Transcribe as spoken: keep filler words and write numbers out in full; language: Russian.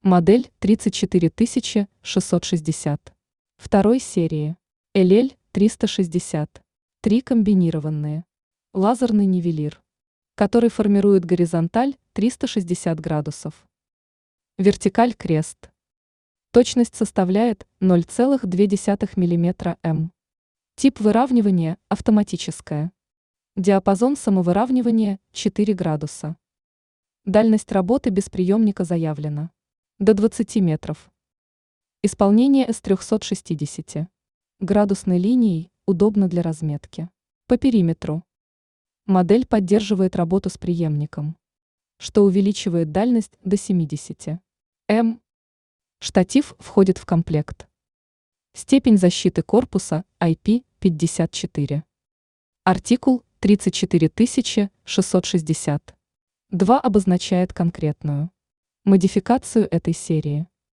Модель тридцать четыре тысячи шестьсот шестьдесят. Второй серии. эл эл триста шестьдесят. Три комбинированные. Лазерный нивелир, который формирует горизонталь триста шестьдесят градусов. Вертикаль крест. Точность составляет ноль целых две десятых миллиметра м. Тип выравнивания автоматическое. Диапазон самовыравнивания четыре градуса. Дальность работы без приемника заявлена до двадцати метров. Исполнение с трёхсот шестидесяти градусной линией удобно для разметки. По периметру. Модель поддерживает работу с преемником, что увеличивает дальность до семидесяти метров. Штатив входит в комплект. Степень защиты корпуса ай пи пятьдесят четыре. Артикул тридцать четыре тысячи шестьсот шестьдесят. два обозначает конкретную модификацию этой серии.